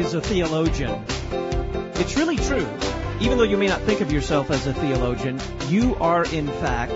is a theologian. It's really true. Even though you may not think of yourself as a theologian, you are in fact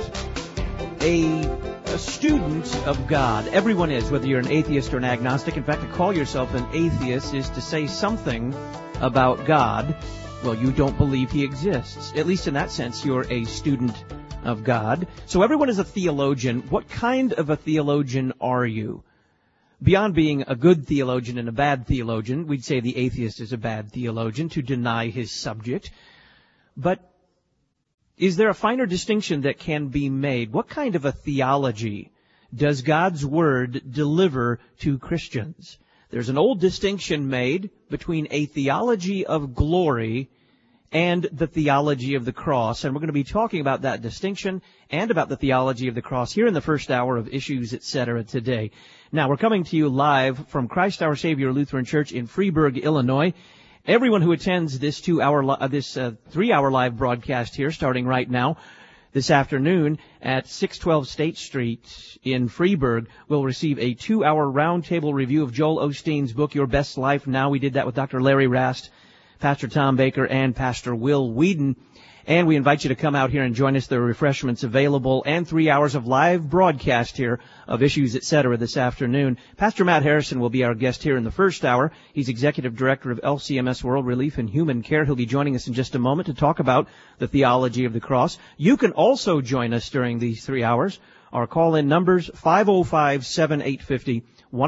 a student of God. Everyone is, whether you're an atheist or an agnostic. In fact, to call yourself an atheist is to say something about God. Well, you don't believe He exists. At least in that sense, you're a student of God. So everyone is a theologian. What kind of a theologian are you? Beyond being a good theologian and a bad theologian, we'd say the atheist is a bad theologian to deny his subject. But is there a finer distinction that can be made? What kind of a theology does God's Word deliver to Christians? There's an old distinction made between a theology of glory and the theology of the cross. And we're going to be talking about that distinction and about the theology of the cross here in the first hour of Issues, etc. today. Now, we're coming to you live from Christ Our Savior Lutheran Church in Freeburg, Illinois. Everyone who attends this 3-hour live broadcast here, starting right now, this afternoon at 612 State Street in Freeburg, will receive a 2-hour roundtable review of Joel Osteen's book, Your Best Life Now. We did that with Dr. Larry Rast, Pastor Tom Baker, and Pastor Will Whedon. And we invite you to come out here and join us. There are refreshments available and 3 hours of live broadcast here of Issues, etc. this afternoon. Pastor Matt Harrison will be our guest here in the first hour. He's Executive Director of LCMS World Relief and Human Care. He'll be joining us in just a moment to talk about the theology of the cross. You can also join us during these 3 hours. Our call-in numbers, 505-7850.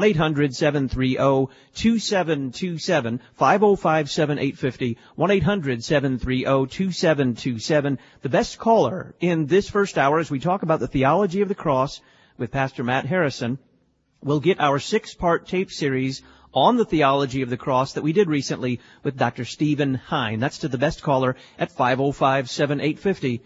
1-800-730-2727, 505-7850, 1-800-730-2727. The best caller in this first hour as we talk about the theology of the cross with Pastor Matt Harrison will get our 6-part tape series on the theology of the cross that we did recently with Dr. Stephen Hine. That's to the best caller at 505-7850,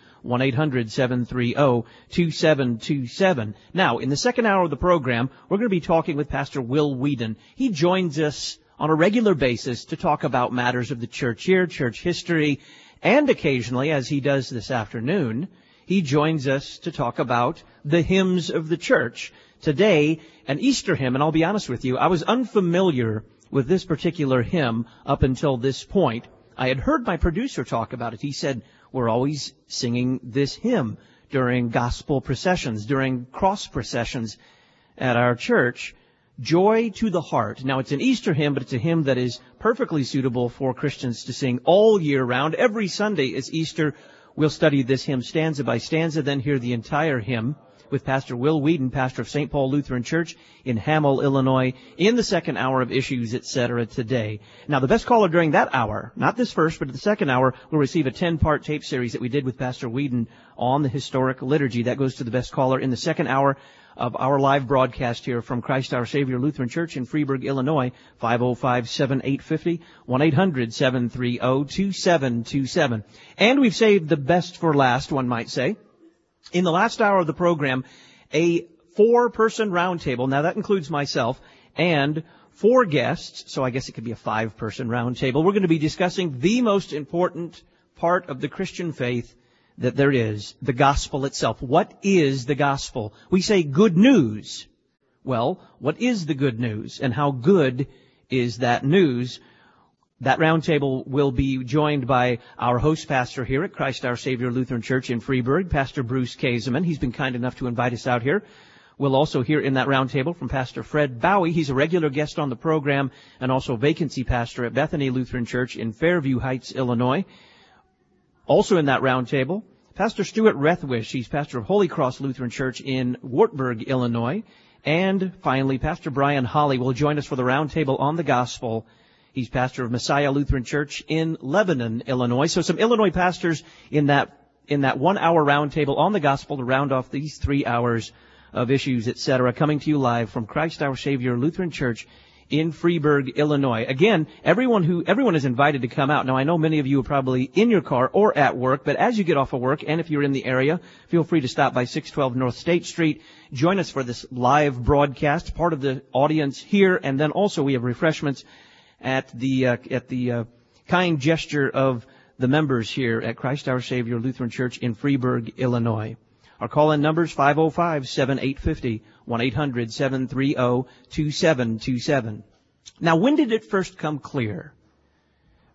1-800-730-2727. Now, in the second hour of the program, we're going to be talking with Pastor Will Whedon. He joins us on a regular basis to talk about matters of the church year, church history, and occasionally, as he does this afternoon, he joins us to talk about the hymns of the church. Today, an Easter hymn, and I'll be honest with you, I was unfamiliar with this particular hymn up until this point. I had heard my producer talk about it. He said, we're always singing this hymn during gospel processions, during cross processions at our church. Joy to the Heart. Now, it's an Easter hymn, but it's a hymn that is perfectly suitable for Christians to sing all year round. Every Sunday is Easter. We'll study this hymn stanza by stanza, then hear the entire hymn with Pastor Will Whedon, pastor of St. Paul Lutheran Church in Hamel, Illinois, in the second hour of Issues, etc. today. Now, the best caller during that hour, not this first, but the second hour, will receive a 10-part tape series that we did with Pastor Whedon on the historic liturgy. That goes to the best caller in the second hour of our live broadcast here from Christ Our Savior Lutheran Church in Freeburg, Illinois, 505-7850, 1-800-730-2727. And we've saved the best for last, one might say. In the last hour of the program, a 4-person roundtable. Now, that includes myself and 4 guests, so I guess it could be a 5-person roundtable. We're going to be discussing the most important part of the Christian faith that there is, the gospel itself. What is the gospel? We say good news. Well, what is the good news, and how good is that news? That roundtable will be joined by our host pastor here at Christ Our Savior Lutheran Church in Freeburg, Pastor Bruce Kaseman. He's been kind enough to invite us out here. We'll also hear in that roundtable from Pastor Fred Bowie. He's a regular guest on the program and also vacancy pastor at Bethany Lutheran Church in Fairview Heights, Illinois. Also in that roundtable, Pastor Stuart Rethwish. He's pastor of Holy Cross Lutheran Church in Wartburg, Illinois. And finally, Pastor Brian Holly will join us for the roundtable on the gospel. He's pastor of Messiah Lutheran Church in Lebanon, Illinois. So some Illinois pastors in that 1-hour roundtable on the gospel to round off these 3 hours of Issues, etc., coming to you live from Christ Our Savior Lutheran Church in Freeburg, Illinois. Again, everyone is invited to come out. Now, I know many of you are probably in your car or at work, but as you get off of work, and if you're in the area, feel free to stop by 612 North State Street. Join us for this live broadcast, part of the audience here, and then also we have refreshments at the kind gesture of the members here at Christ Our Savior Lutheran Church in Freeburg, Illinois. Our call-in numbers 505-7850, 1-800-730-2727. Now, when did it first come clear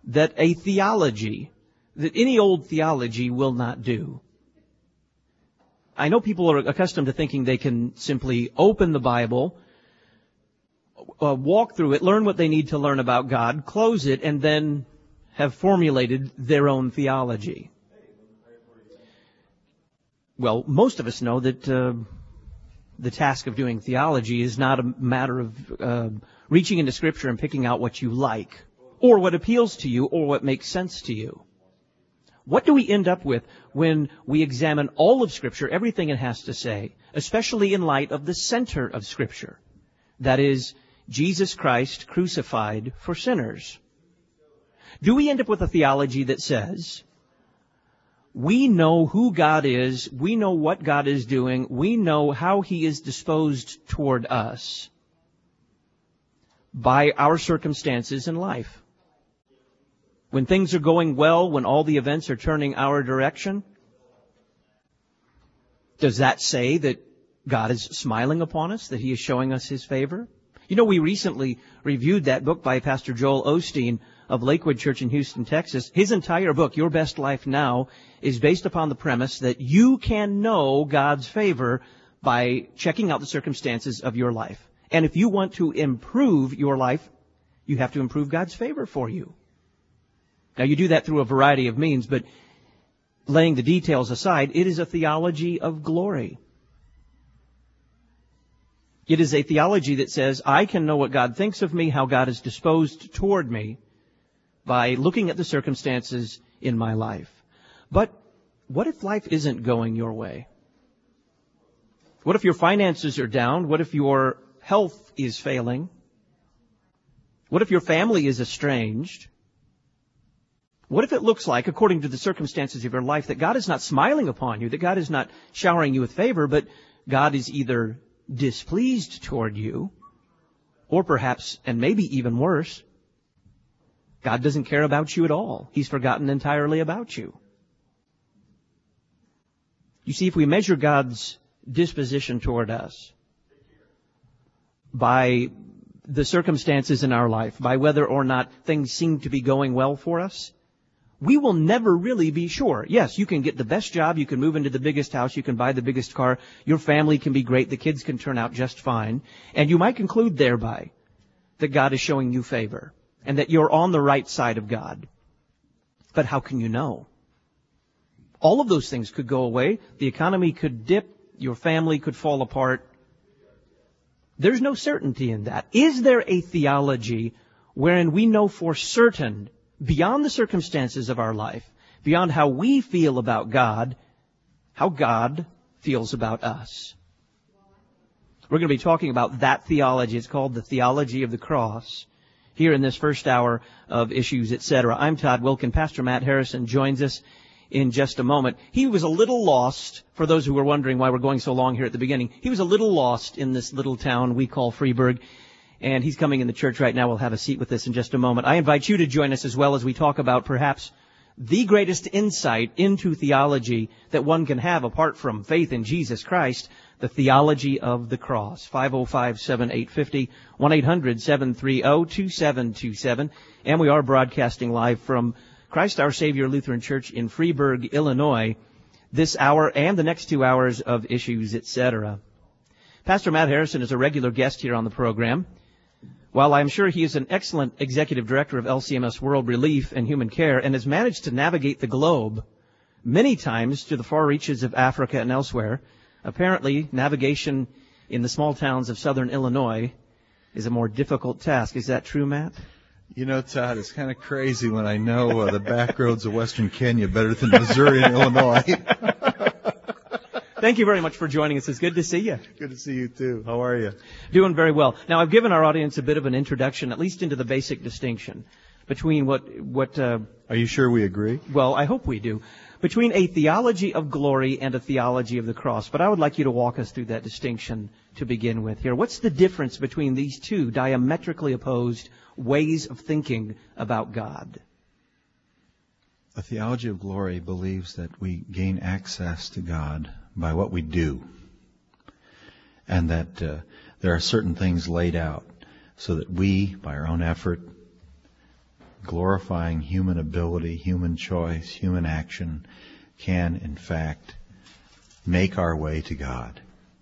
that that any old theology will not do. I know people are accustomed to thinking they can simply open the Bible, walk through it, learn what they need to learn about God, close it, and then have formulated their own theology. Well, most of us know that the task of doing theology is not a matter of reaching into Scripture and picking out what you like, or what appeals to you, or what makes sense to you. What do we end up with when we examine all of Scripture, everything it has to say, especially in light of the center of Scripture? That is, Jesus Christ crucified for sinners. Do we end up with a theology that says, we know who God is, we know what God is doing, we know how He is disposed toward us by our circumstances in life? When things are going well, when all the events are turning our direction, does that say that God is smiling upon us, that He is showing us His favor? You know, we recently reviewed that book by Pastor Joel Osteen of Lakewood Church in Houston, Texas. His entire book, Your Best Life Now, is based upon the premise that you can know God's favor by checking out the circumstances of your life. And if you want to improve your life, you have to improve God's favor for you. Now, you do that through a variety of means, but laying the details aside, it is a theology of glory. It is a theology that says, I can know what God thinks of me, how God is disposed toward me, by looking at the circumstances in my life. But what if life isn't going your way? What if your finances are down? What if your health is failing? What if your family is estranged? What if it looks like, according to the circumstances of your life, that God is not smiling upon you, that God is not showering you with favor, but God is either displeased toward you, or perhaps, and maybe even worse, God doesn't care about you at all. He's forgotten entirely about you. You see, if we measure God's disposition toward us by the circumstances in our life, by whether or not things seem to be going well for us, we will never really be sure. Yes, you can get the best job, you can move into the biggest house, you can buy the biggest car, your family can be great, the kids can turn out just fine, and you might conclude thereby that God is showing you favor and that you're on the right side of God. But how can you know? All of those things could go away. The economy could dip. Your family could fall apart. There's no certainty in that. Is there a theology wherein we know for certain, beyond the circumstances of our life, beyond how we feel about God, how God feels about us? We're going to be talking about that theology. It's called the theology of the cross, here in this first hour of Issues, Etc. I'm Todd Wilkin. Pastor Matt Harrison joins us in just a moment. He was a little lost, for those who were wondering why we're going so long here at the beginning. He was a little lost in this little town we call Freeburg, and he's coming in the church right now. We'll have a seat with us in just a moment. I invite you to join us as well as we talk about perhaps the greatest insight into theology that one can have apart from faith in Jesus Christ, the theology of the cross. 505-7850, 1-800-730-2727. And we are broadcasting live from Christ Our Savior Lutheran Church in Freeburg, Illinois, this hour and the next 2 hours of Issues, Etc. Pastor Matt Harrison is a regular guest here on the program. While I'm sure he is an excellent executive director of LCMS World Relief and Human Care and has managed to navigate the globe many times to the far reaches of Africa and elsewhere, apparently navigation in the small towns of southern Illinois is a more difficult task. Is that true, Matt? You know, Todd, it's kind of crazy when I know the back roads of western Kenya better than Missouri and Illinois. Thank you very much for joining us. It's good to see you. Good to see you, too. How are you? Doing very well. Now, I've given our audience a bit of an introduction, at least into the basic distinction between what Are you sure we agree? Well, I hope we do. Between a theology of glory and a theology of the cross. But I would like you to walk us through that distinction to begin with here. What's the difference between these two diametrically opposed ways of thinking about God? A theology of glory believes that we gain access to God by what we do, and that there are certain things laid out so that we, by our own effort, glorifying human ability, human choice, human action can, in fact, make our way to God.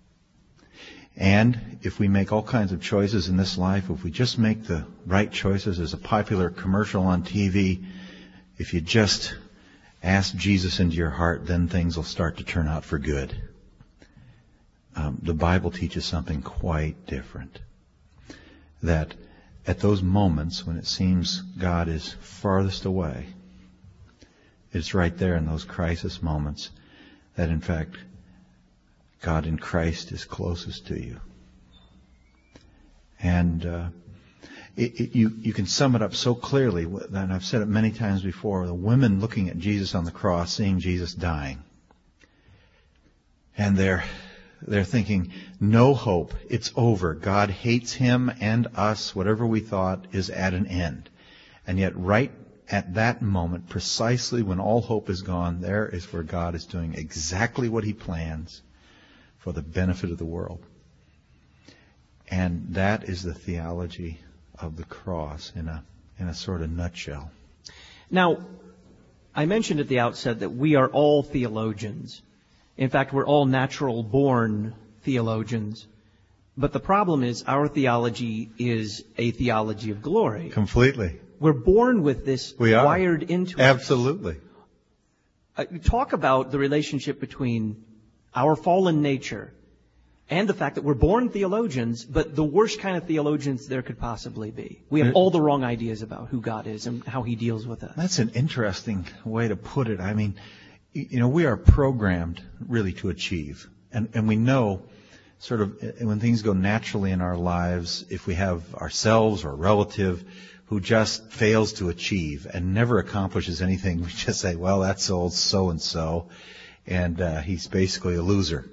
And if we make all kinds of choices in this life, if we just make the right choices, there's a popular commercial on TV, if you just ask Jesus into your heart, then things will start to turn out for good. The Bible teaches something quite different. That at those moments when it seems God is farthest away, it's right there in those crisis moments that, in fact, God in Christ is closest to you. And you can sum it up so clearly, and I've said it many times before, the women looking at Jesus on the cross, seeing Jesus dying. And they're thinking, no hope, it's over. God hates him and us, whatever we thought is at an end. And yet right at that moment, precisely when all hope is gone, there is where God is doing exactly what he plans for the benefit of the world. And that is the theology of the cross in a sort of nutshell. Now, I mentioned at the outset that we are all theologians. In fact, we're all natural-born theologians. But the problem is our theology is a theology of glory. Completely. We're born with this wired into us. Absolutely. Talk about the relationship between our fallen nature and the fact that we're born theologians, but the worst kind of theologians there could possibly be. We have all the wrong ideas about who God is and how he deals with us. That's an interesting way to put it. I mean, we are programmed really to achieve. And we know sort of when things go naturally in our lives, if we have ourselves or a relative who just fails to achieve and never accomplishes anything, we just say, well, that's old so-and-so, and he's basically a loser.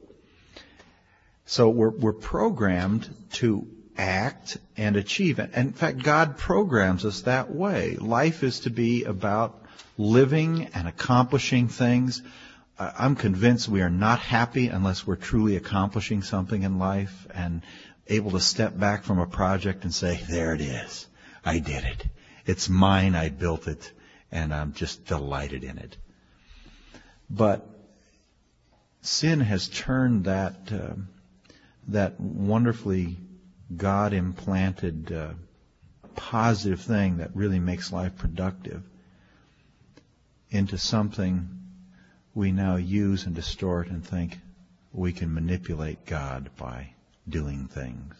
So we're programmed to act and achieve. And in fact, God programs us that way. Life is to be about living and accomplishing things. I'm convinced we are not happy unless we're truly accomplishing something in life and able to step back from a project and say, there it is. I did it. It's mine. I built it. And I'm just delighted in it. But sin has turned that wonderfully God-implanted positive thing that really makes life productive into something we now use and distort and think we can manipulate God by doing things.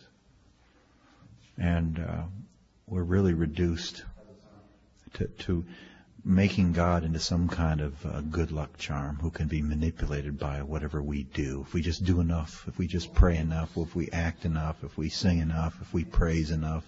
And we're really reduced to making God into some kind of good luck charm who can be manipulated by whatever we do. If we just do enough, if we just pray enough, if we act enough, if we sing enough, if we praise enough,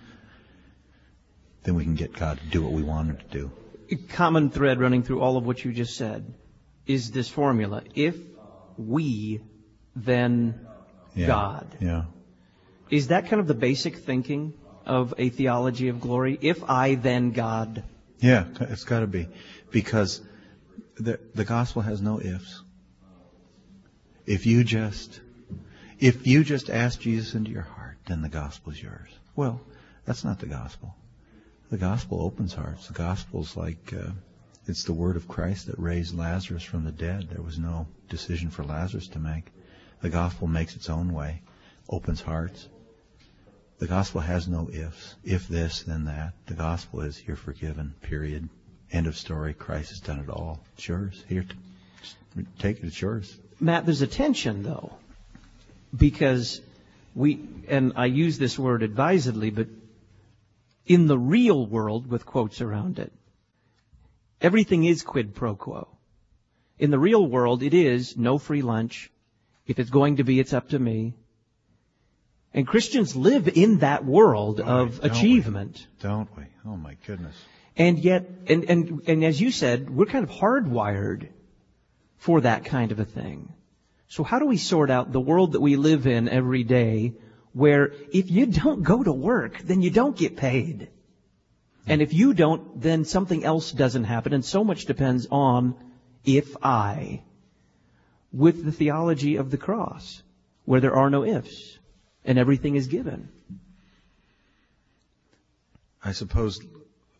then we can get God to do what we want him to do. A common thread running through all of what you just said is this formula. If we, then God. Yeah. Is that kind of the basic thinking of a theology of glory? If I, then God. Yeah, it's got to be. Because the gospel has no ifs. If you just ask Jesus into your heart, then the gospel is yours. Well, that's not the gospel. The gospel opens hearts. The gospel's like, it's the word of Christ that raised Lazarus from the dead. There was no decision for Lazarus to make. The gospel makes its own way, opens hearts. The gospel has no ifs. If this, then that. The gospel is you're forgiven, period. End of story. Christ has done it all. It's yours. Here, take it. It's yours. Matt, there's a tension, though, because and I use this word advisedly, but in the real world, with quotes around it, everything is quid pro quo. In the real world, it is no free lunch. If it's going to be, it's up to me. And Christians live in that world of achievement. Don't we? Oh, my goodness. And yet, and as you said, we're kind of hardwired for that kind of a thing. So how do we sort out the world that we live in every day where if you don't go to work, then you don't get paid? And if you don't, then something else doesn't happen. And so much depends on if I, with the theology of the cross, where there are no ifs and everything is given. I suppose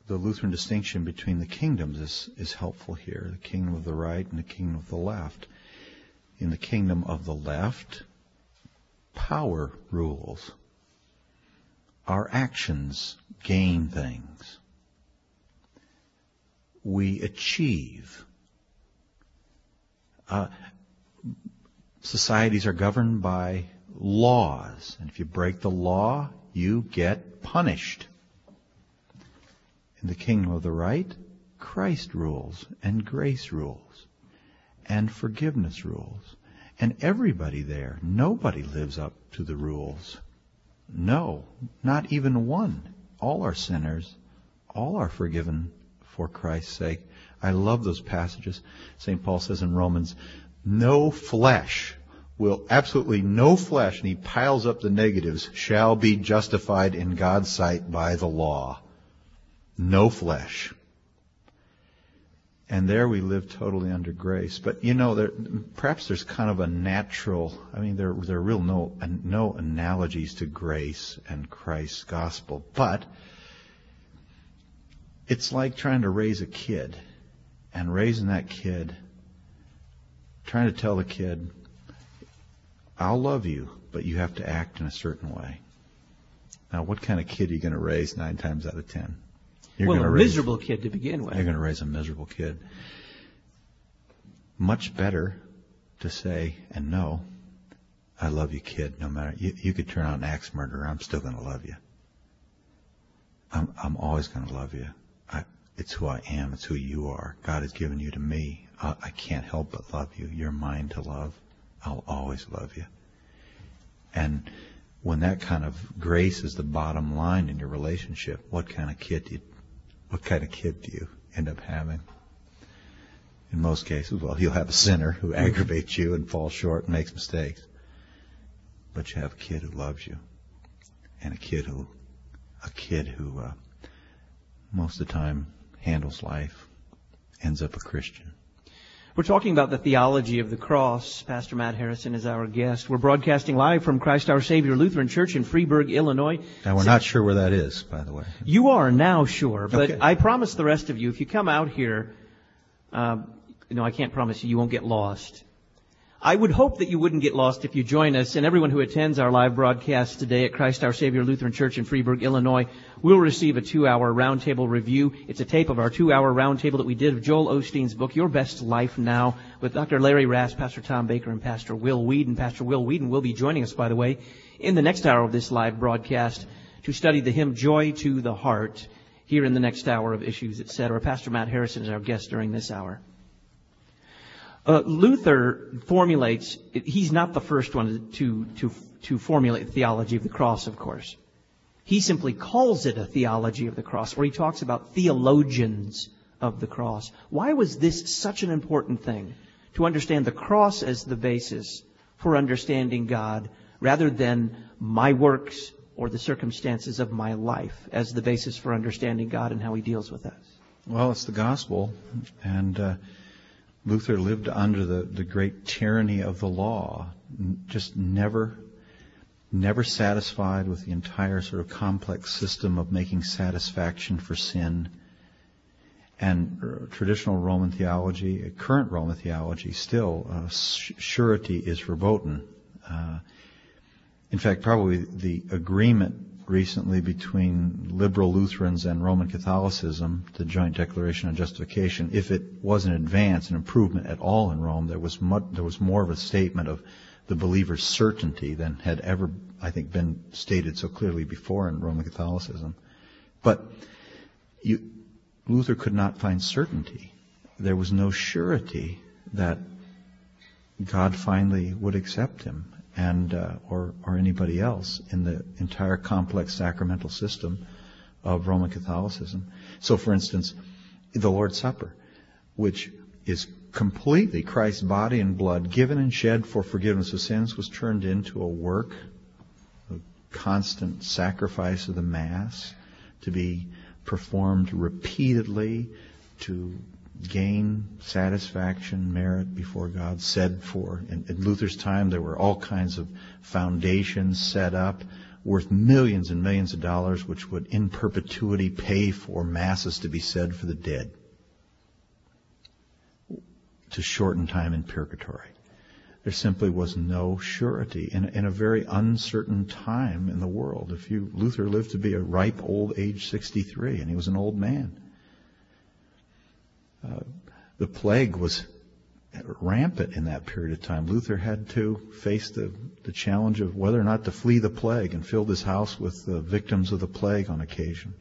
the Lutheran distinction between the kingdoms is helpful here, the kingdom of the right and the kingdom of the left. In the kingdom of the left, power rules. Our actions gain things. We achieve. Societies are governed by laws, and if you break the law, you get punished. In the kingdom of the right, Christ rules, and grace rules, and forgiveness rules. And everybody there, nobody lives up to the rules. No, not even one. All are sinners. All are forgiven for Christ's sake. I love those passages. St. Paul says in Romans, absolutely no flesh, and he piles up the negatives, shall be justified in God's sight by the law. No flesh. And there we live totally under grace. But, perhaps there's kind of a natural, there are real no analogies to grace and Christ's gospel. But it's like trying to raise a kid. And raising that kid, trying to tell the kid, I'll love you, but you have to act in a certain way. Now, what kind of kid are you going to raise 9 times out of 10? Miserable kid to begin with. You're going to raise a miserable kid. Much better to say and know, I love you, kid. No matter, you could turn out an axe murderer. I'm still going to love you. I'm always going to love you. It's who I am. It's who you are. God has given you to me. I can't help but love you. You're mine to love. I'll always love you. And when that kind of grace is the bottom line in your relationship, what kind of kid do you end up having? In most cases, you'll have a sinner who aggravates you and falls short and makes mistakes. But you have a kid who loves you, and a kid who most of the time handles life, ends up a Christian. We're talking about the theology of the cross. Pastor Matt Harrison is our guest. We're broadcasting live from Christ Our Savior Lutheran Church in Freeburg, Illinois. Now, we're not sure where that is, by the way. You are now sure, but okay. I promise the rest of you, if you come out here, I can't promise you won't get lost. I would hope that you wouldn't get lost if you join us, and everyone who attends our live broadcast today at Christ Our Savior Lutheran Church in Freeburg, Illinois, will receive a 2-hour roundtable review. It's a tape of our 2-hour roundtable that we did of Joel Osteen's book, Your Best Life Now, with Dr. Larry Rass, Pastor Tom Baker, and Pastor Will Whedon. Pastor Will Whedon will be joining us, by the way, in the next hour of this live broadcast to study the hymn Joy to the Heart here in the next hour of Issues, etc. Pastor Matt Harrison is our guest during this hour. Luther formulates, he's not the first one to formulate the theology of the cross, of course. He simply calls it a theology of the cross, or he talks about theologians of the cross. Why was this such an important thing, to understand the cross as the basis for understanding God, rather than my works or the circumstances of my life as the basis for understanding God and how He deals with us? Well, it's the gospel, and Luther lived under the great tyranny of the law, just never satisfied with the entire sort of complex system of making satisfaction for sin. And traditional Roman theology, current Roman theology, still, surety is verboten. In fact, probably the agreement recently between liberal Lutherans and Roman Catholicism, the Joint Declaration on Justification, if it was an advance, an improvement at all in Rome, there was more of a statement of the believer's certainty than had ever, I think, been stated so clearly before in Roman Catholicism. But Luther could not find certainty. There was no surety that God finally would accept him, and or anybody else in the entire complex sacramental system of Roman Catholicism. So, for instance, the Lord's Supper, which is completely Christ's body and blood given and shed for forgiveness of sins, was turned into a work, a constant sacrifice of the Mass, to be performed repeatedly to gain satisfaction, merit before God, said for. In Luther's time, there were all kinds of foundations set up worth millions and millions of dollars, which would in perpetuity pay for masses to be said for the dead, to shorten time in purgatory. There simply was no surety in a very uncertain time in the world. Luther lived to be a ripe old age 63, and he was an old man. The plague was rampant in that period of time. Luther had to face the challenge of whether or not to flee the plague, and filled his house with the victims of the plague on occasion.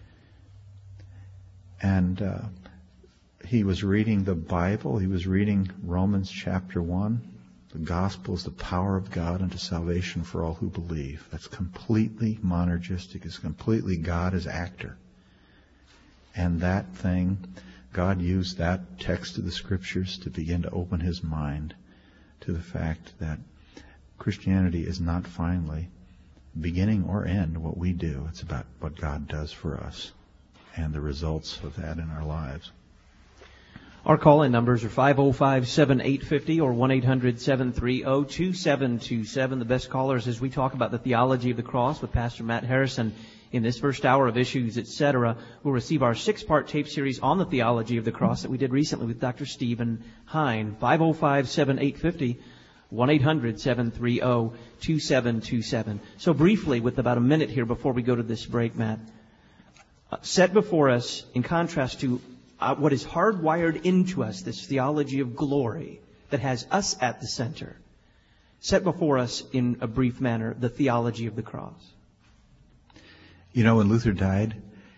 And he was reading the Bible. He was reading Romans chapter 1. The gospel is the power of God unto salvation for all who believe. That's completely monergistic. It's completely God as actor. And that thing, God used that text of the Scriptures to begin to open his mind to the fact that Christianity is not finally beginning or end what we do. It's about what God does for us and the results of that in our lives. Our call-in numbers are 505-7850 or 1-800-730-2727. The best callers as we talk about the theology of the cross with Pastor Matt Harrison in this first hour of Issues, Etc. We'll receive our 6-part tape series on the theology of the cross that we did recently with Dr. Stephen Hine. 505-7850, 1-800-730-2727. So briefly, with about a minute here before we go to this break, Matt, set before us, in contrast to what is hardwired into us, this theology of glory that has us at the center. Set before us in a brief manner the theology of the cross. You know, when Luther died,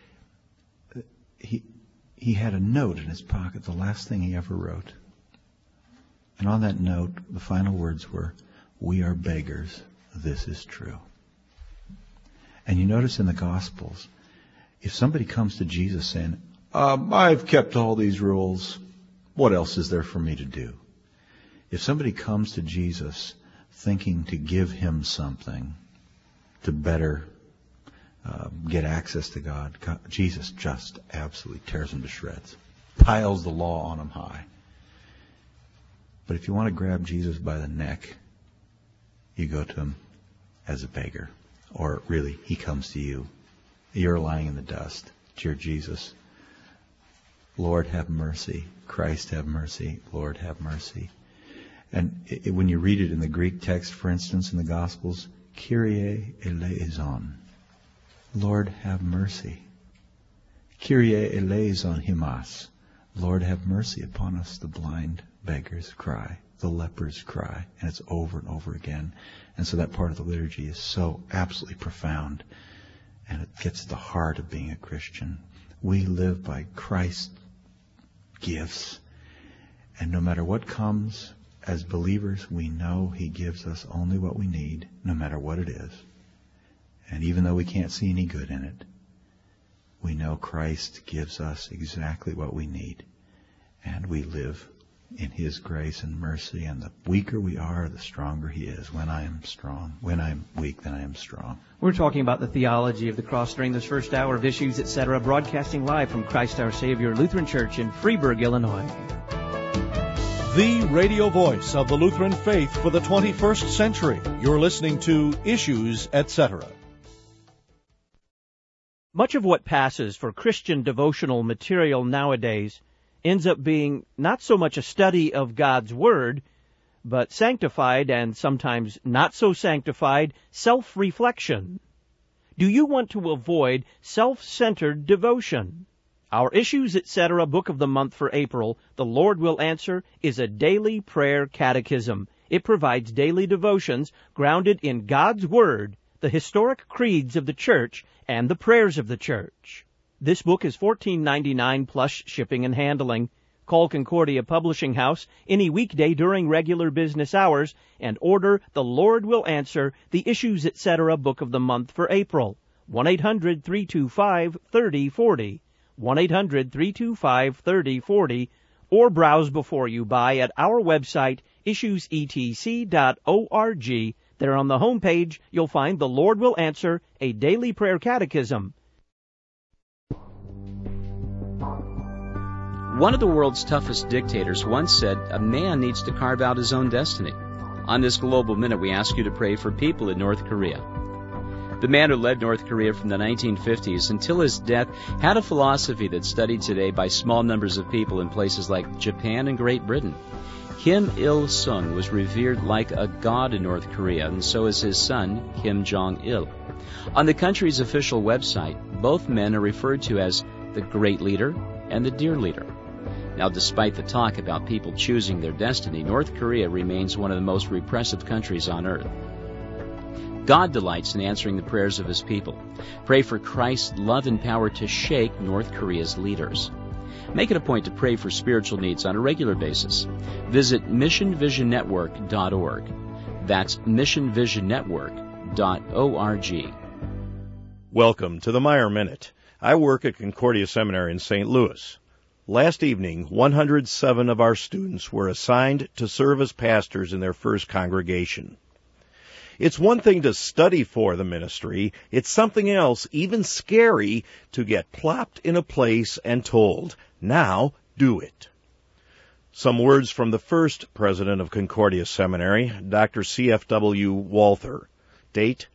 he had a note in his pocket, the last thing he ever wrote. And on that note, the final words were, "We are beggars, this is true." And you notice in the Gospels, if somebody comes to Jesus saying, I've kept all these rules. What else is there for me to do? If somebody comes to Jesus thinking to give him something to better get access to God, Jesus just absolutely tears him to shreds, piles the law on him high. But if you want to grab Jesus by the neck, you go to him as a beggar. Or really, he comes to you. You're lying in the dust. Dear Jesus, Lord, have mercy. Christ, have mercy. Lord, have mercy. And when you read it in the Greek text, for instance, in the Gospels, Kyrie eleison. Lord, have mercy. Kyrie eleison himas. Lord, have mercy upon us. The blind beggars cry. The lepers cry. And it's over and over again. And so that part of the liturgy is so absolutely profound. And it gets to the heart of being a Christian. We live by Christ's gifts. And no matter what comes, as believers, we know he gives us only what we need, no matter what it is. And even though we can't see any good in it, we know Christ gives us exactly what we need. And we live in his grace and mercy. And the weaker we are, the stronger he is. When I am strong, when I'm weak, then I am strong. We're talking about the theology of the cross during this first hour of Issues, Etc., broadcasting live from Christ Our Savior Lutheran Church in Freeburg, Illinois. The radio voice of the Lutheran faith for the 21st century. You're listening to Issues, Etc. Much of what passes for Christian devotional material nowadays ends up being not so much a study of God's Word, but sanctified and sometimes not so sanctified self-reflection. Do you want to avoid self-centered devotion? Our Issues, Etc. Book of the Month for April, The Lord Will Answer, is a daily prayer catechism. It provides daily devotions grounded in God's Word, the historic creeds of the Church, and the prayers of the Church. This book is $14.99 plus shipping and handling. Call Concordia Publishing House any weekday during regular business hours and order The Lord Will Answer, the Issues, Etc. Book of the Month for April. 1-800-325-3040. 1-800-325-3040. Or browse before you buy at our website, issuesetc.org. There on the home page, you'll find The Lord Will Answer, a daily prayer catechism. One of the world's toughest dictators once said, a man needs to carve out his own destiny. On this Global Minute, we ask you to pray for people in North Korea. The man who led North Korea from the 1950s until his death had a philosophy that's studied today by small numbers of people in places like Japan and Great Britain. Kim Il-sung was revered like a god in North Korea, and so is his son, Kim Jong-il. On the country's official website, both men are referred to as the Great Leader and the Dear Leader. Now, despite the talk about people choosing their destiny, North Korea remains one of the most repressive countries on earth. God delights in answering the prayers of His people. Pray for Christ's love and power to shake North Korea's leaders. Make it a point to pray for spiritual needs on a regular basis. Visit missionvisionnetwork.org. That's missionvisionnetwork.org. Welcome to the Meyer Minute. I work at Concordia Seminary in St. Louis. Last evening, 107 of our students were assigned to serve as pastors in their first congregation. It's one thing to study for the ministry. It's something else, even scary, to get plopped in a place and told, now do it. Some words from the first president of Concordia Seminary, Dr. C.F.W. Walther, date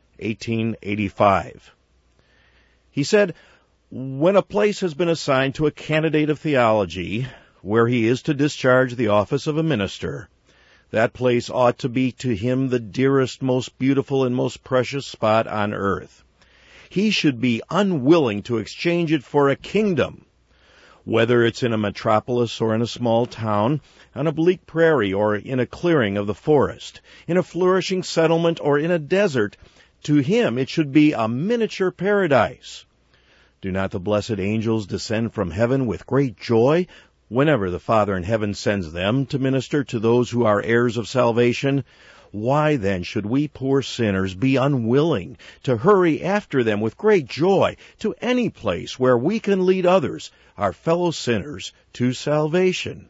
1885. He said, when a place has been assigned to a candidate of theology, where he is to discharge the office of a minister, that place ought to be to him the dearest, most beautiful, and most precious spot on earth. He should be unwilling to exchange it for a kingdom, whether it's in a metropolis or in a small town, on a bleak prairie or in a clearing of the forest, in a flourishing settlement or in a desert. To him it should be a miniature paradise. Do not the blessed angels descend from heaven with great joy whenever the Father in heaven sends them to minister to those who are heirs of salvation? Why then should we poor sinners be unwilling to hurry after them with great joy to any place where we can lead others, our fellow sinners, to salvation?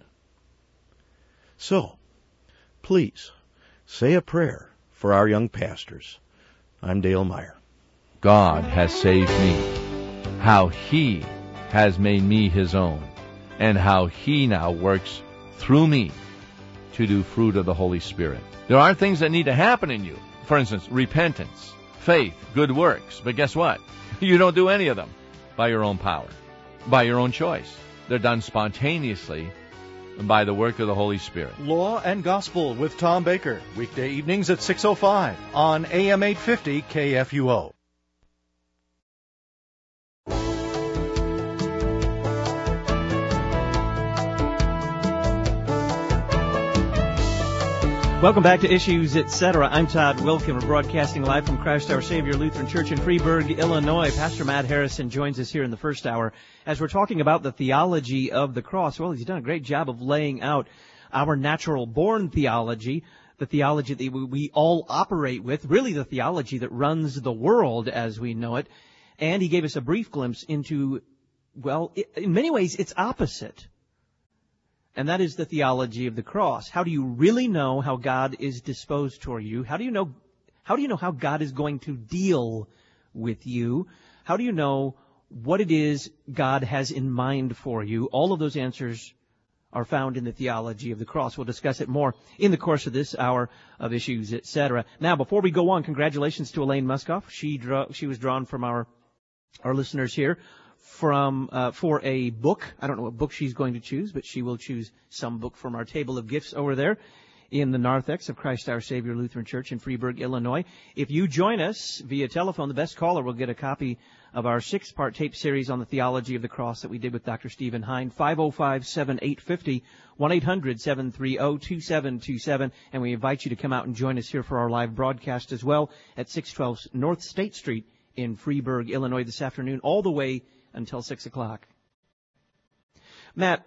So, please, say a prayer for our young pastors. I'm Dale Meyer. God has saved me. How He has made me His own, and how He now works through me to do fruit of the Holy Spirit. There are things that need to happen in you. For instance, repentance, faith, good works. But guess what? You don't do any of them by your own power, by your own choice. They're done spontaneously by the work of the Holy Spirit. Law and Gospel with Tom Baker, weekday evenings at 6:05 on AM 850 KFUO. Welcome back to Issues, Etc. I'm Todd Wilkin. We're broadcasting live from Christ Our Savior Lutheran Church in Freeburg, Illinois. Pastor Matt Harrison joins us here in the first hour as we're talking about the theology of the cross. Well, he's done a great job of laying out our natural-born theology, the theology that we all operate with, really the theology that runs the world as we know it. And he gave us a brief glimpse into, well, in many ways, its opposite. And that is the theology of the cross. How do you really know how God is disposed toward you? How do you know how God is going to deal with you? How do you know what it is God has in mind for you? All of those answers are found in the theology of the cross. We'll discuss it more in the course of this hour of Issues, Etc. Now, before we go on, congratulations to Elaine Muskoff. She was drawn from our listeners here for a book. I don't know what book she's going to choose, but she will choose some book from our table of gifts over there in the narthex of Christ Our Savior Lutheran Church in Freeburg, Illinois. If you join us via telephone, the best caller will get a copy of our 6-part tape series on the theology of the cross that we did with Dr. Stephen Hine. 505-7850, 1-800-730-2727. And we invite you to come out and join us here for our live broadcast as well at 612 North State Street in Freeburg, Illinois this afternoon, all the way until 6 o'clock. Matt,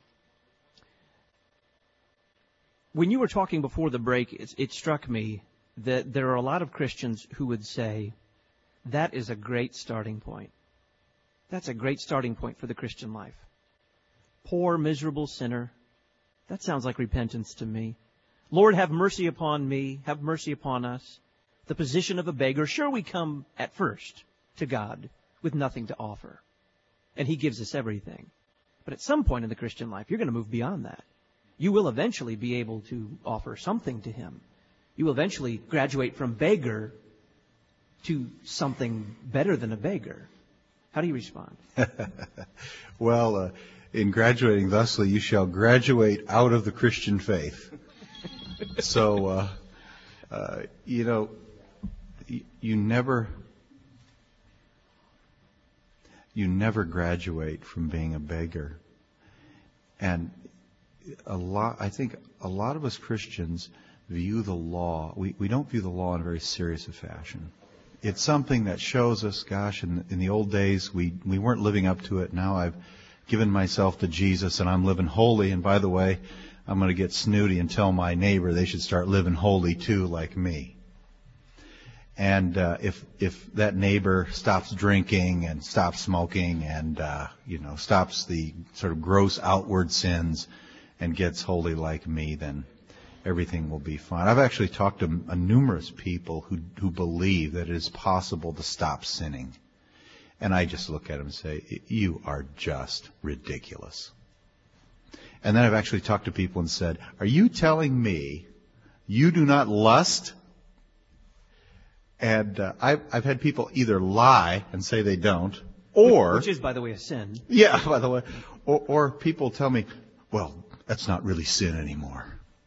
when you were talking before the break, it struck me that there are a lot of Christians who would say, that is a great starting point. That's a great starting point for the Christian life. Poor, miserable sinner. That sounds like repentance to me. Lord, have mercy upon me. Have mercy upon us. The position of a beggar. Sure, we come at first to God with nothing to offer. And He gives us everything. But at some point in the Christian life, you're going to move beyond that. You will eventually be able to offer something to Him. You will eventually graduate from beggar to something better than a beggar. How do you respond? Well, in graduating thusly, you shall graduate out of the Christian faith. So, you never graduate from being a beggar. And I think a lot of us Christians view the law, we don't view the law in a very serious a fashion. It's something that shows us, gosh, in the old days we weren't living up to it. Now I've given myself to Jesus and I'm living holy. And by the way, I'm going to get snooty and tell my neighbor they should start living holy too, like me. And if that neighbor stops drinking and stops smoking and stops the sort of gross outward sins and gets holy like me, then everything will be fine. I've actually talked to numerous people who believe that it is possible to stop sinning. And I just look at them and say, you are just ridiculous. And then I've actually talked to people and said, are you telling me you do not lust? And I've had people either lie and say they don't, or... Which is, by the way, a sin. Yeah, by the way. Or people tell me, well, that's not really sin anymore.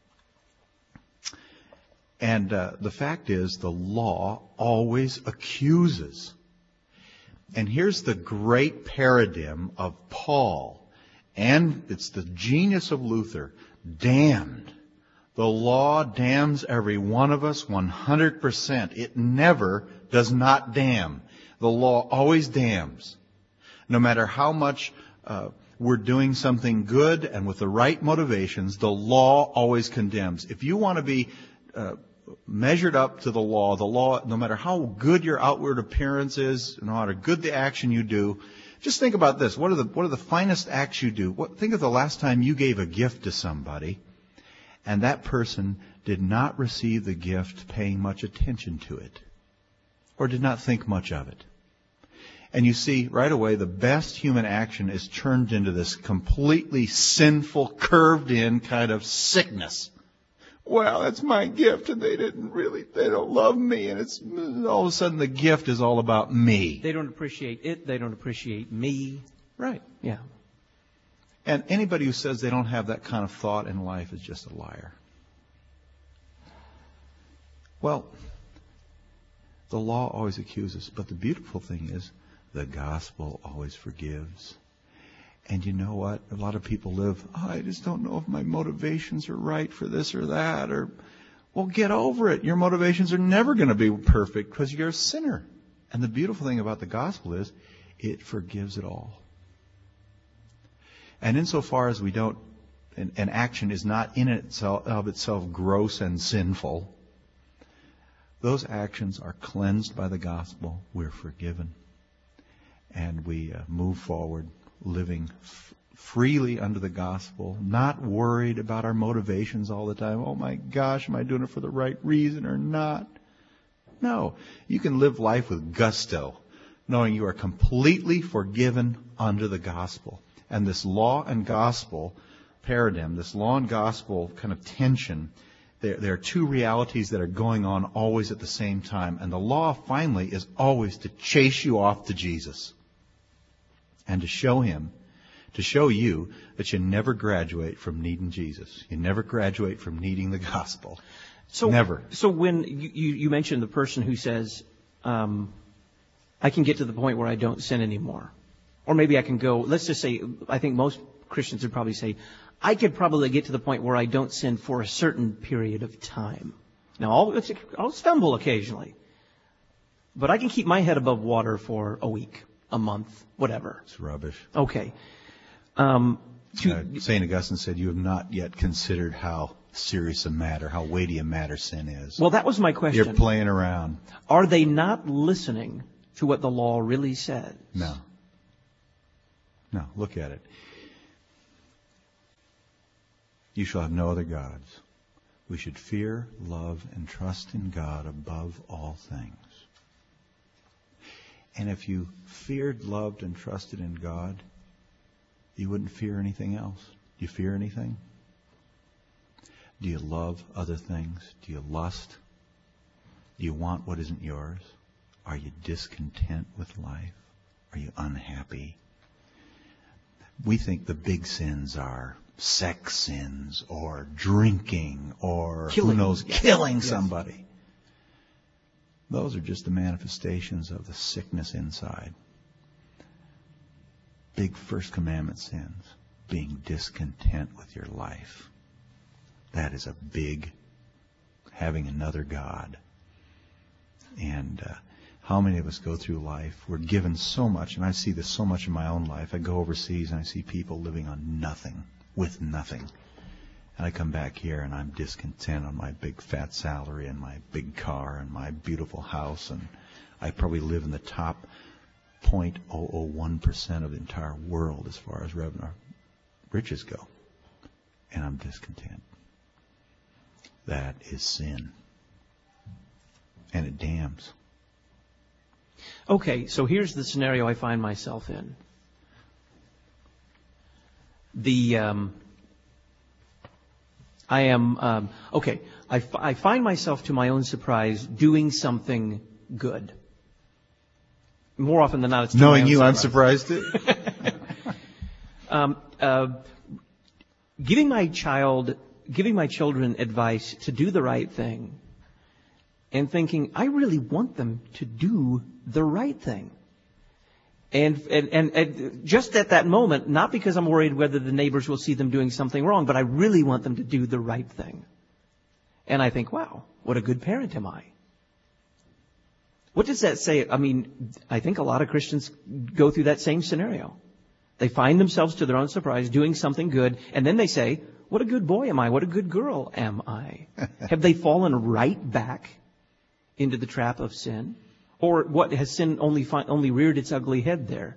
And the fact is, the law always accuses. And here's the great paradigm of Paul, and it's the genius of Luther, damned. The law damns every one of us 100%. It never does not damn. The law always damns. No matter how much we're doing something good and with the right motivations, the law always condemns. If you want to be measured up to the law, no matter how good your outward appearance is, no matter good the action you do, just think about this. What are the finest acts you do? Think of the last time you gave a gift to somebody, and that person did not receive the gift paying much attention to it, or did not think much of it. And you see, right away, the best human action is turned into this completely sinful, curved-in kind of sickness. Well, that's my gift, and they don't love me, and it's all of a sudden the gift is all about me. They don't appreciate it. They don't appreciate me. Right. Yeah. And anybody who says they don't have that kind of thought in life is just a liar. Well, the law always accuses, but the beautiful thing is the gospel always forgives. And you know what? A lot of people live, I just don't know if my motivations are right for this or that. Well, get over it. Your motivations are never going to be perfect because you're a sinner. And the beautiful thing about the gospel is it forgives it all. And insofar as we don't, an action is not in itself of itself gross and sinful, those actions are cleansed by the gospel. We're forgiven. And we move forward, living freely under the gospel, not worried about our motivations all the time. Oh my gosh, am I doing it for the right reason or not? No. You can live life with gusto, knowing you are completely forgiven under the gospel. And this law and gospel paradigm, this law and gospel kind of tension, there are two realities that are going on always at the same time. And the law, finally, is always to chase you off to Jesus and to show Him, to show you that you never graduate from needing Jesus. You never graduate from needing the gospel. Never. So when you mentioned the person who says, I can get to the point where I don't sin anymore. Or maybe I can go, let's just say, I think most Christians would probably say, I could probably get to the point where I don't sin for a certain period of time. Now, I'll stumble occasionally. But I can keep my head above water for a week, a month, whatever. It's rubbish. Okay. St. Augustine said, you have not yet considered how serious a matter, how weighty a matter sin is. Well, that was my question. You're playing around. Are they not listening to what the law really says? No. No, look at it. You shall have no other gods. We should fear, love, and trust in God above all things. And if you feared, loved, and trusted in God, you wouldn't fear anything else. Do you fear anything? Do you love other things? Do you lust? Do you want what isn't yours? Are you discontent with life? Are you unhappy? We think the big sins are sex sins or drinking or killing somebody. Those are just the manifestations of the sickness inside. Big First Commandment sins. Being discontent with your life. That is a big having another God. And how many of us go through life? We're given so much, and I see this so much in my own life. I go overseas and I see people living on nothing, with nothing. And I come back here and I'm discontent on my big fat salary and my big car and my beautiful house, and I probably live in the top 0.001% of the entire world as far as riches go. And I'm discontent. That is sin. And it damns. Okay, so here's the scenario I find myself in. I find myself, to my own surprise, doing something good. More often than not, it's to knowing my own you, I'm surprise. surprised too. Giving my children advice to do the right thing, and thinking, I really want them to do the right thing. And just at that moment, not because I'm worried whether the neighbors will see them doing something wrong, but I really want them to do the right thing. And I think, wow, what a good parent am I? What does that say? I mean, I think a lot of Christians go through that same scenario. They find themselves, to their own surprise, doing something good, and then they say, what a good boy am I? What a good girl am I? Have they fallen right back into the trap of sin? Or what, has sin only reared its ugly head there?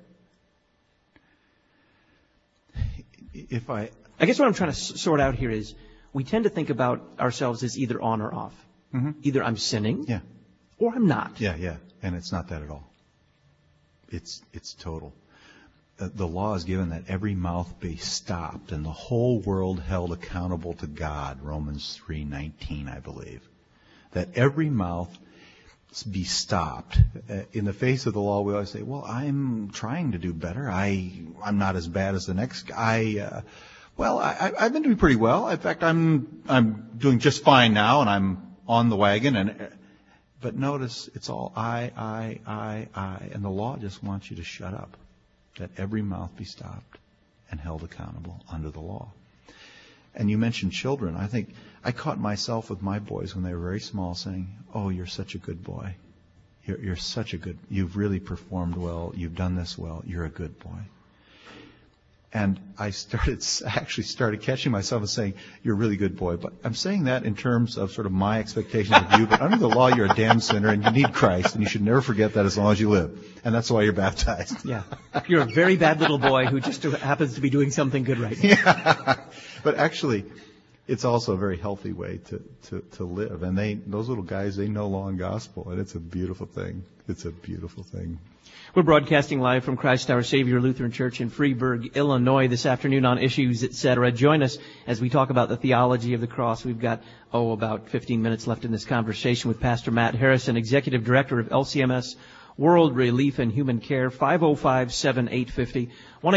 I guess what I'm trying to sort out here is, we tend to think about ourselves as either on or off. Mm-hmm. Either I'm sinning, Yeah. or I'm not. Yeah. And it's not that at all. It's total. The law is given that every mouth be stopped and the whole world held accountable to God. Romans 3:19, I believe. That every mouth be stopped. In the face of the law, we always say, well, I'm trying to do better. I'm not as bad as the next guy. I've been doing pretty well. In fact, I'm doing just fine now, and I'm on the wagon. But notice, it's all I. And the law just wants you to shut up. That every mouth be stopped and held accountable under the law. And you mentioned children. I think I caught myself with my boys when they were very small saying, oh, you're such a good boy. You've really performed well. You've done this well. You're a good boy. And I actually started catching myself and saying, you're a really good boy. But I'm saying that in terms of sort of my expectations of you. But under the law, you're a damn sinner and you need Christ. And you should never forget that as long as you live. And that's why you're baptized. Yeah. You're a very bad little boy who just happens to be doing something good right now. Yeah. But actually, it's also a very healthy way to live. And those little guys, they know law and gospel. And it's a beautiful thing. It's a beautiful thing. We're broadcasting live from Christ Our Savior Lutheran Church in Freeburg, Illinois this afternoon on Issues, etc. Join us as we talk about the theology of the cross. We've got, about 15 minutes left in this conversation with Pastor Matt Harrison, Executive Director of LCMS World Relief and Human Care, 505-7850,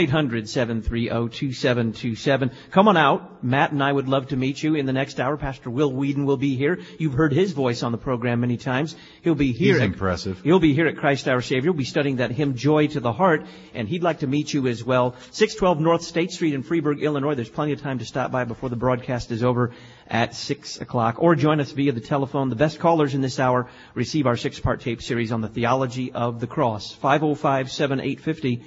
1-800-730-2727. Come on out. Matt and I would love to meet you in the next hour. Pastor Will Whedon will be here. You've heard his voice on the program many times. He'll be here. He's impressive. He'll be here at Christ Our Savior. We'll be studying that hymn, Joy to the Heart, and he'd like to meet you as well. 612 North State Street in Freeburg, Illinois. There's plenty of time to stop by before the broadcast is over at 6 o'clock. Or join us via the telephone. The best callers in this hour receive our 6-part tape series on the theology of the cross. 505-7850,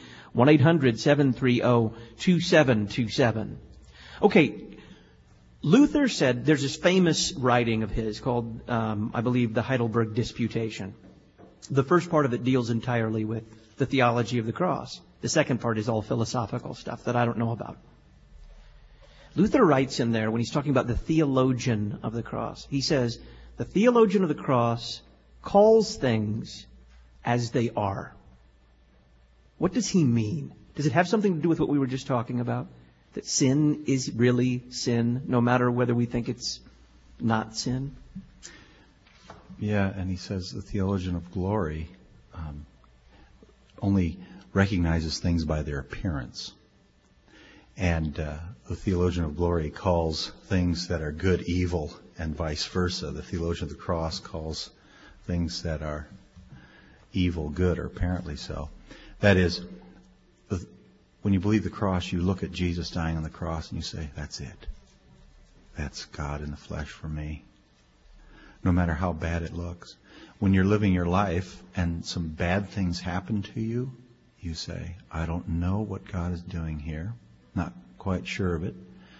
1-800-730-2727. Okay, Luther said, there's this famous writing of his called, I believe, the Heidelberg Disputation. The first part of it deals entirely with the theology of the cross. The second part is all philosophical stuff that I don't know about. Luther writes in there, when he's talking about the theologian of the cross, he says, the theologian of the cross calls things as they are. What does he mean? Does it have something to do with what we were just talking about? That sin is really sin, no matter whether we think it's not sin? Yeah, and he says the theologian of glory only recognizes things by their appearance. And the theologian of glory calls things that are good evil, and vice versa. The theologian of the cross calls things that are evil good, or apparently so. That is, when you believe the cross, you look at Jesus dying on the cross and you say, that's it. That's God in the flesh for me. No matter how bad it looks. When you're living your life and some bad things happen to you, you say, I don't know what God is doing here. Not quite sure of it.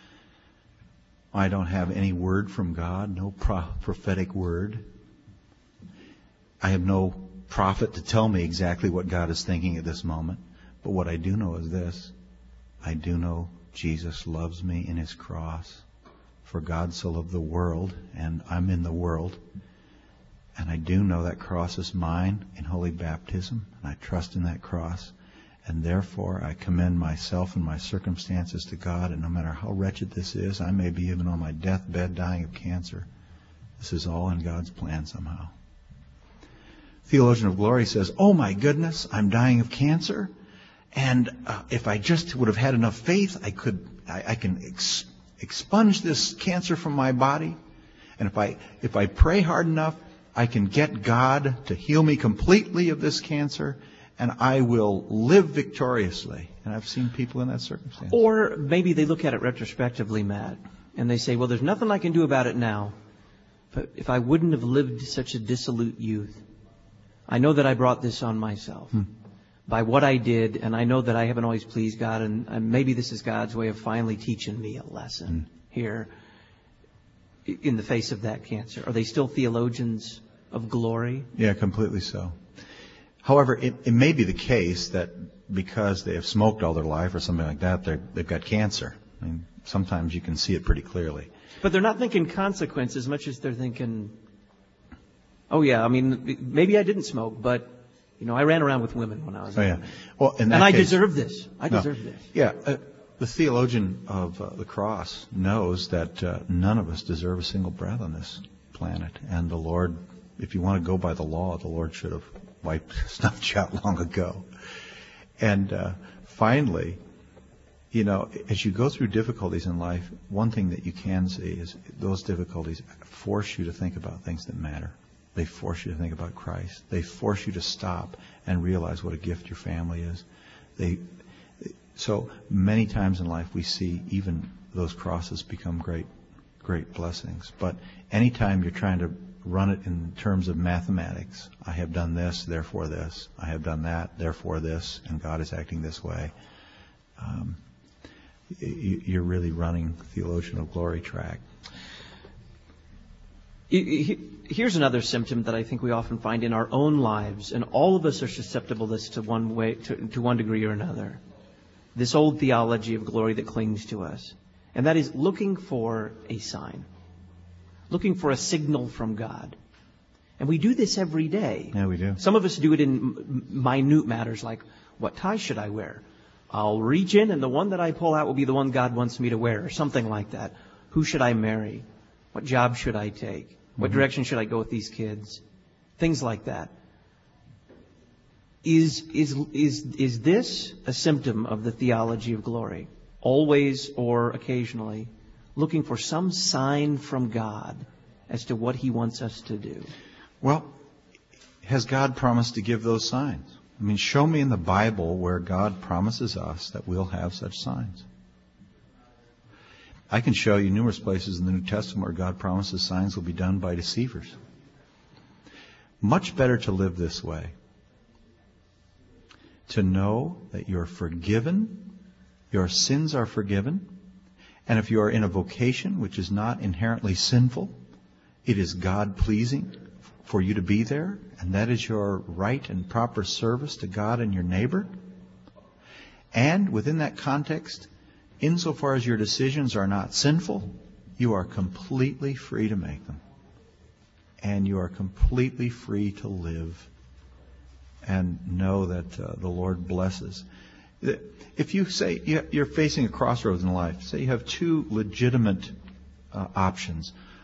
I don't have any word from God, no prophetic word. I have no prophet to tell me exactly what God is thinking at this moment. But what I do know is this. I do know Jesus loves me in His cross. For God so loved the world, and I'm in the world. And I do know that cross is mine in holy baptism, and I trust in that cross. And therefore, I commend myself and my circumstances to God, and no matter how wretched this is, I may be even on my deathbed dying of cancer. This is all in God's plan somehow. Theologian of glory says, oh my goodness, I'm dying of cancer, and if I just would have had enough faith, I can expunge this cancer from my body, and if I pray hard enough, I can get God to heal me completely of this cancer, and I will live victoriously. And I've seen people in that circumstance. Or maybe they look at it retrospectively, Matt, and they say, well, there's nothing I can do about it now. But if I wouldn't have lived such a dissolute youth, I know that I brought this on myself by what I did, and I know that I haven't always pleased God, and maybe this is God's way of finally teaching me a lesson here in the face of that cancer. Are they still theologians of glory? Yeah, completely so. However, it may be the case that because they have smoked all their life or something like that, they've got cancer. I mean, sometimes you can see it pretty clearly. But they're not thinking consequence as much as they're thinking, oh yeah, I mean, maybe I didn't smoke, but I ran around with women when I was young. Well, and I deserve this. I deserve this. Yeah, the theologian of the cross knows that none of us deserve a single breath on this planet. And the Lord, if you want to go by the law, the Lord should have snuffed you out long ago. And finally, as you go through difficulties in life, one thing that you can see is those difficulties force you to think about things that matter. They force you to think about Christ. They force you to stop and realize what a gift your family is. So many times in life we see even those crosses become great blessings. But anytime you're trying to run it in terms of mathematics, I have done this, therefore this. I have done that, therefore this, and God is acting this way. You're really running theologian of glory track. Here's another symptom that I think we often find in our own lives, and all of us are susceptible to this to one degree or another. This old theology of glory that clings to us, and that is looking for a sign, looking for a signal from God. And we do this every day. Yeah, we do. Some of us do it in minute matters like, what tie should I wear? I'll reach in and the one that I pull out will be the one God wants me to wear, or something like that. Who should I marry? What job should I take? What direction should I go with these kids? Things like that. Is this a symptom of the theology of glory? Always or occasionally looking for some sign from God as to what He wants us to do. Well, has God promised to give those signs? I mean, show me in the Bible where God promises us that we'll have such signs. I can show you numerous places in the New Testament where God promises signs will be done by deceivers. Much better to live this way. To know that you're forgiven, your sins are forgiven, and if you are in a vocation which is not inherently sinful, it is God-pleasing for you to be there, and that is your right and proper service to God and your neighbor. And within that context, insofar as your decisions are not sinful, you are completely free to make them. And you are completely free to live and know that the Lord blesses. If you say you're facing a crossroads in life, say you have two legitimate options.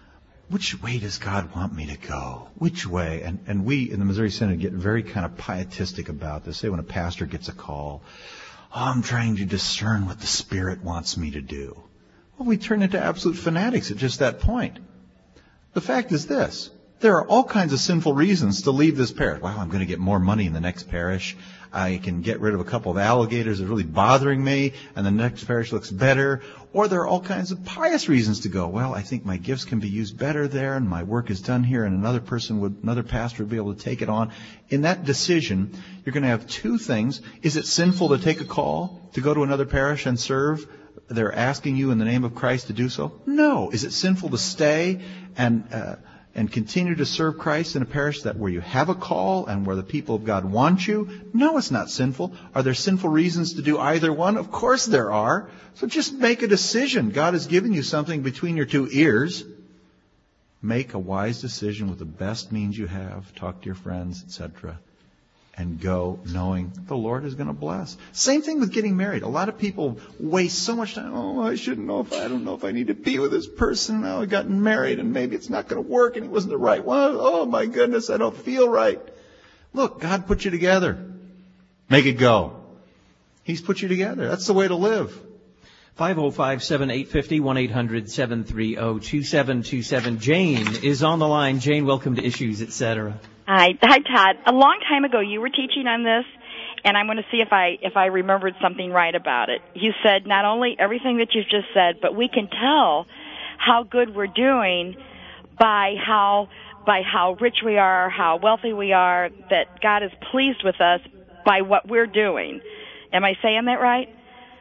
which way does God want me to go? Which way? And we in the Missouri Synod get very kind of pietistic about this. Say when a pastor gets a call, I'm trying to discern what the Spirit wants me to do. Well, we turn into absolute fanatics at just that point. The fact is this. There are all kinds of sinful reasons to leave this parish. Wow, I'm going to get more money in the next parish. I can get rid of a couple of alligators that are really bothering me, and the next parish looks better. Or there are all kinds of pious reasons to go. Well, I think my gifts can be used better there, and my work is done here, and another pastor would be able to take it on. In that decision, you're going to have two things. Is it sinful to take a call to go to another parish and serve? They're asking you in the name of Christ to do so? No. Is it sinful to stay and continue to serve Christ in a parish where you have a call and where the people of God want you? No, it's not sinful. Are there sinful reasons to do either one? Of course there are. So just make a decision. God has given you something between your two ears. Make a wise decision with the best means you have. Talk to your friends, etc. And go knowing the Lord is going to bless. Same thing with getting married. A lot of people waste so much time. Oh, I don't know if I need to be with this person. Now I've gotten married and maybe it's not going to work and he wasn't the right one. Oh my goodness, I don't feel right. Look, God put you together. Make it go. He's put you together. That's the way to live. 505-7850, 1-800-730-2727. Jane is on the line. Jane, welcome to Issues, etc. Hi, Todd. A long time ago, you were teaching on this, and I'm going to see if I remembered something right about it. You said not only everything that you've just said, but we can tell how good we're doing by how rich we are, how wealthy we are, that God is pleased with us by what we're doing. Am I saying that right?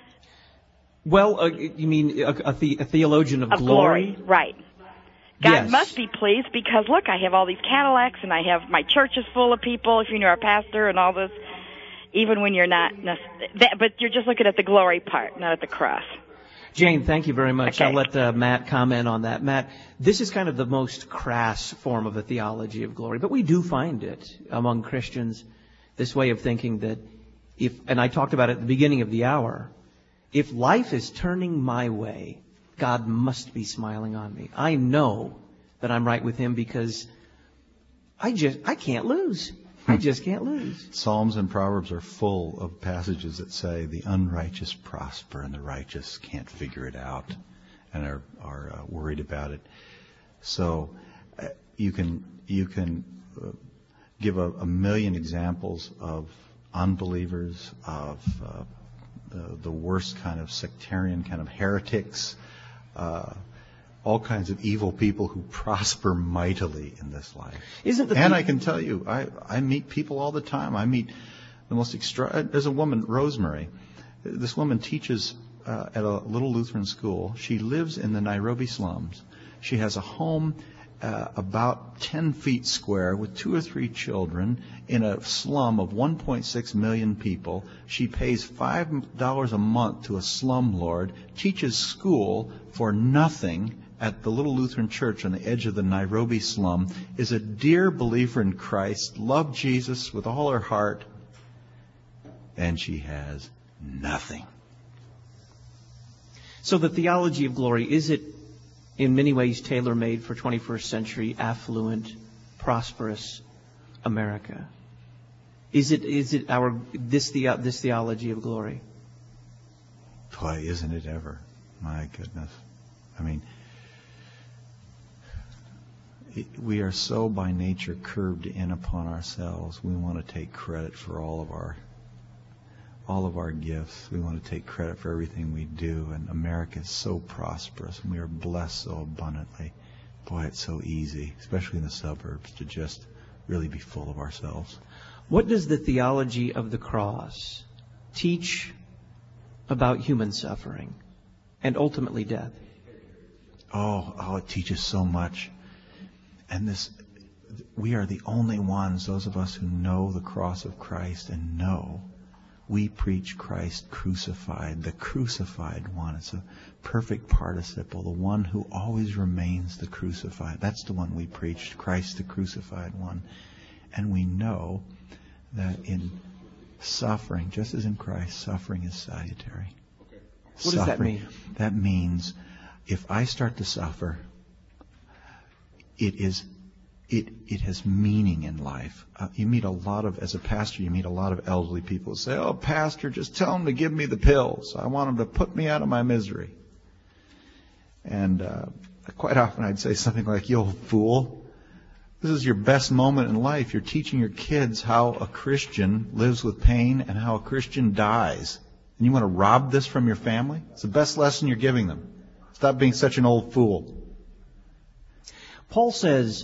Well, you mean a theologian of glory? Right. God Yes. must be pleased because, look, I have all these Cadillacs and I have my church is full of people, if you know our pastor and all this, even when you're not, but you're just looking at the glory part, not at the cross. Jane, thank you very much. Okay. I'll let Matt comment on that. Matt, this is kind of the most crass form of a theology of glory, but we do find it among Christians, this way of thinking that and I talked about it at the beginning of the hour, if life is turning my way, God must be smiling on me. I know that I'm right with Him because I can't lose. I just can't lose. Psalms and Proverbs are full of passages that say the unrighteous prosper and the righteous can't figure it out and are worried about it. So you can give a million examples of unbelievers, of the worst kind of sectarian kind of heretics, all kinds of evil people who prosper mightily in this life. I can tell you, I meet people all the time. I meet the most there's a woman, Rosemary. This woman teaches at a little Lutheran school. She lives in the Nairobi slums. She has a home about 10 feet square with 2 or 3 children in a slum of 1.6 million people. She pays $5 a month to a slumlord, teaches school for nothing at the little Lutheran church on the edge of the Nairobi slum, is a dear believer in Christ, loved Jesus with all her heart, and she has nothing. So the theology of glory, is it in many ways tailor-made for 21st century affluent, prosperous America? Is it this theology of glory? Boy, isn't it ever? My goodness. I mean, we are so by nature curved in upon ourselves. We want to take credit for all of our gifts. We want to take credit for everything we do. And America is so prosperous, and we are blessed so abundantly. Boy, it's so easy, especially in the suburbs, to just really be full of ourselves. What does the theology of the cross teach about human suffering and ultimately death? Oh, it teaches so much. And we are the only ones, those of us who know the cross of Christ and know we preach Christ crucified, the crucified one. It's a perfect participle, the one who always remains the crucified. That's the one we preach, Christ the crucified one. And we know that in suffering, just as in Christ, suffering is salutary. What does that mean? That means if I start to suffer, it has meaning in life. You meet a lot of, as a pastor, you meet a lot of elderly people who say, "Oh, pastor, just tell them to give me the pills. I want them to put me out of my misery." And quite often I'd say something like, "You old fool. This is your best moment in life. You're teaching your kids how a Christian lives with pain and how a Christian dies. And you want to rob this from your family? It's the best lesson you're giving them. Stop being such an old fool." Paul says,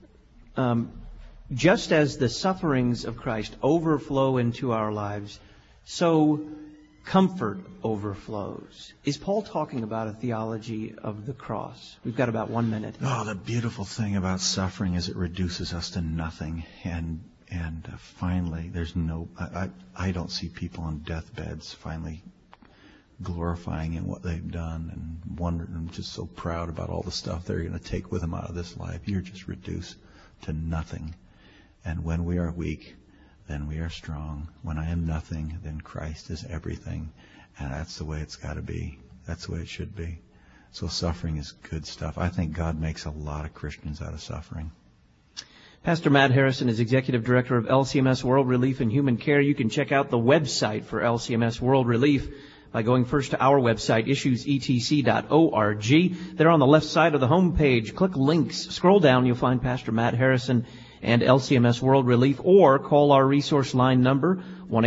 just as the sufferings of Christ overflow into our lives, so comfort overflows. Is Paul talking about a theology of the cross? We've got about 1 minute. Oh, the beautiful thing about suffering is it reduces us to nothing. And finally, there's no... I don't see people on deathbeds finally glorifying in what they've done and wondering, I'm just so proud about all the stuff they're going to take with them out of this life. You're just reduced to nothing. And when we are weak, then we are strong. When I am nothing, then Christ is everything. And that's the way it's got to be. That's the way it should be. So suffering is good stuff. I think God makes a lot of Christians out of suffering. Pastor Matt Harrison is Executive Director of LCMS World Relief and Human Care. You can check out the website for LCMS World Relief by going first to our website, issuesetc.org. There on the left side of the home page, click links. Scroll down, you'll find Pastor Matt Harrison and LCMS World Relief, or call our resource line number,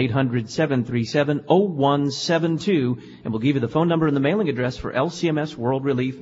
1-800-737-0172, and we'll give you the phone number and the mailing address for LCMS World Relief,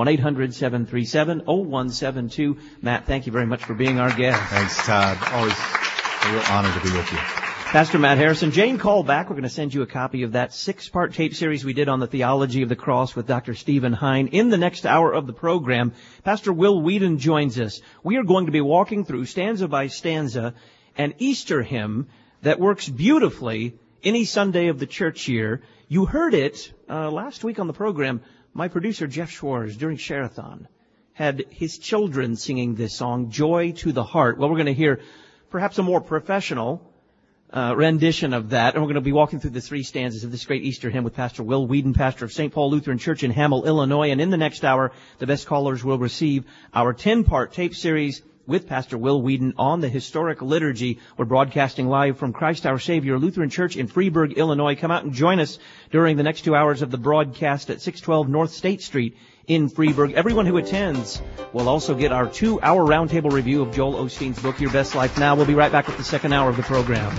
1-800-737-0172. Matt, thank you very much for being our guest. Thanks, Todd. Always a real honor to be with you. Pastor Matt Harrison. Jane, call back. We're going to send you a copy of that 6-part tape series we did on the theology of the cross with Dr. Stephen Hine. In the next hour of the program, Pastor Will Whedon joins us. We are going to be walking through stanza by stanza an Easter hymn that works beautifully any Sunday of the church year. You heard it last week on the program. My producer, Jeff Schwartz, during Share-a-thon, had his children singing this song, Joy to the Heart. Well, we're going to hear perhaps a more professional rendition of that. And we're going to be walking through the 3 stanzas of this great Easter hymn with Pastor Will Whedon, pastor of St. Paul Lutheran Church in Hamel, Illinois. And in the next hour, the best callers will receive our 10-part tape series with Pastor Will Whedon on the historic liturgy. We're broadcasting live from Christ Our Savior Lutheran Church in Freeburg, Illinois. Come out and join us during the next 2 hours of the broadcast at 612 North State Street in Freeburg. Everyone who attends will also get our 2-hour roundtable review of Joel Osteen's book, Your Best Life Now. We'll be right back with the second hour of the program.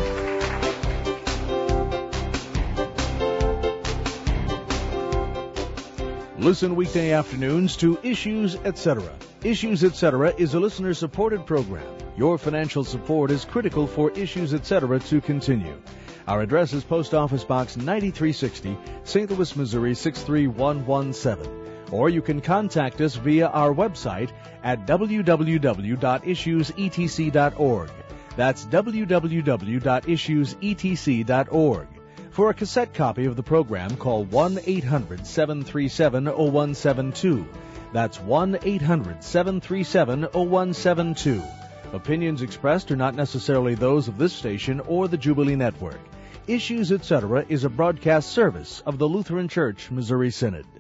Listen weekday afternoons to Issues Etc. Issues Etc. is a listener-supported program. Your financial support is critical for Issues Etc. to continue. Our address is Post Office Box 9360, St. Louis, Missouri 63117. Or you can contact us via our website at www.issuesetc.org. That's www.issuesetc.org. For a cassette copy of the program, call 1-800-737-0172. That's 1-800-737-0172. Opinions expressed are not necessarily those of this station or the Jubilee Network. Issues Etc. is a broadcast service of the Lutheran Church Missouri Synod.